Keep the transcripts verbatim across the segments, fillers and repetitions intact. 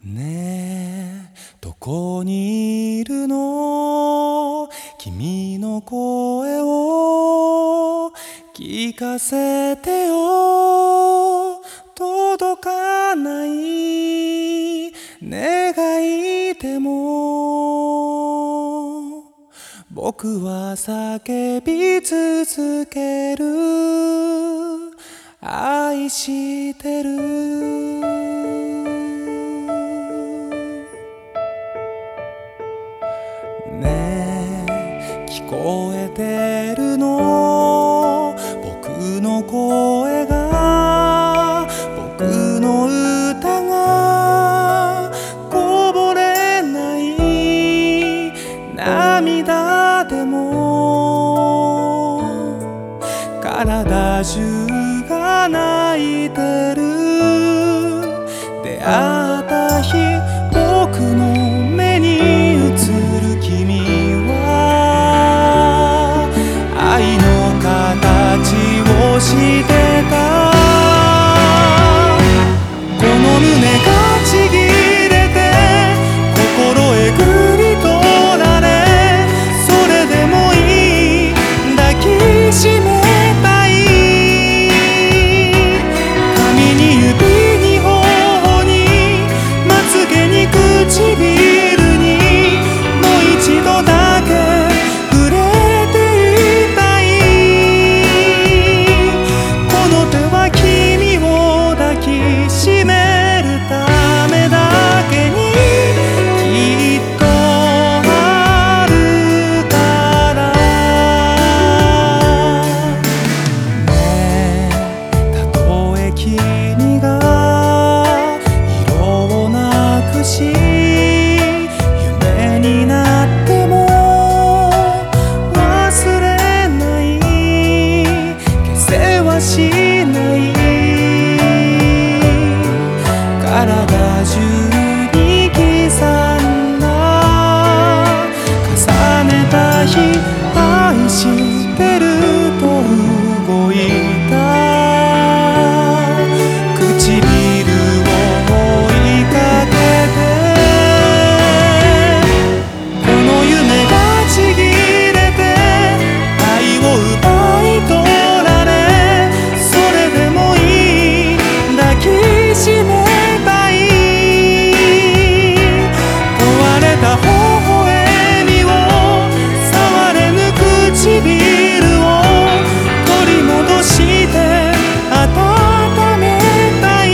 ねえどこにいるの、君の声を聞かせてよ。届かない願いでも僕は叫び続ける。愛してる。ねえ聞こえてるの、僕の声が、僕の歌がこぼれない涙でも体中が泣いてる。出会った日僕の目に映る君は愛の形をしてた。この胸がちぎれて心へぐり取られ、それでもいい抱きしめたい。髪に指に頬にまつげに唇にもう一度だけ触れていたい。この手は君を抱きしめるためだけにきっとあるからね。たとえ君が色をなくし夢になっても忘れない、消せはしない。体中に刻んだ重ねた日、愛してると動いた唇を追いかけて、この夢がちぎれて愛を奪い取られ、それでもいい抱きしめたい。壊れた微笑みを触れぬ唇を取り戻して温めたい。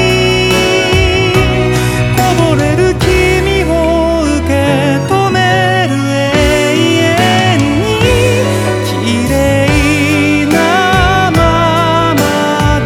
こぼれる君を受け止める永遠に綺麗なままで。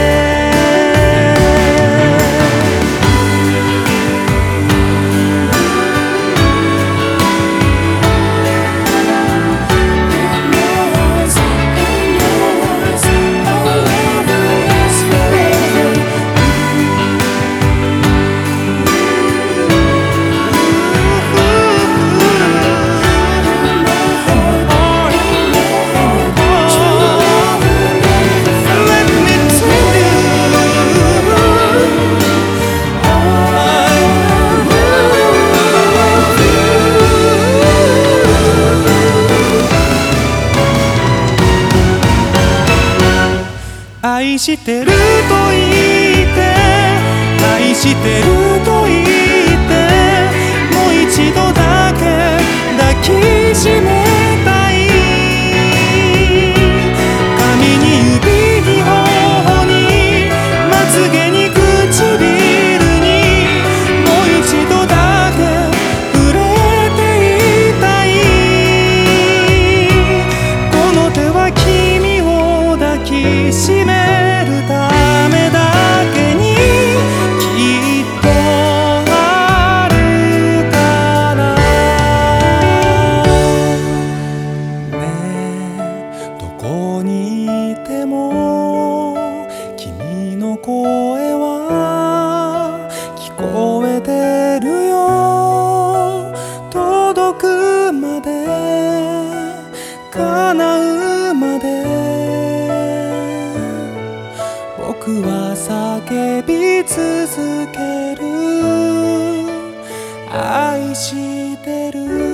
愛してると言って愛してると言ってもう一度だけ抱きしめたい。髪に指に頬にまつげに唇にもう一度だけ触れていたい。この手は君を抱きしめるためだけにきっとあるからね。えどこにいても君の声は聞こえてるよ。届くまで叶うまで僕は叫び続ける。 愛してる